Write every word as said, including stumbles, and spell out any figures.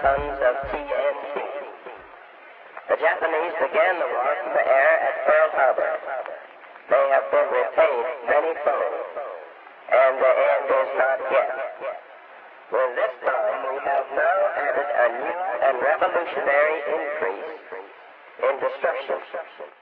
tons of T N T. The Japanese began the war from the air at Pearl Harbor. They have been repaid many-fold, and the end is not yet. With this bomb, we have now added a new and revolutionary increase in destruction.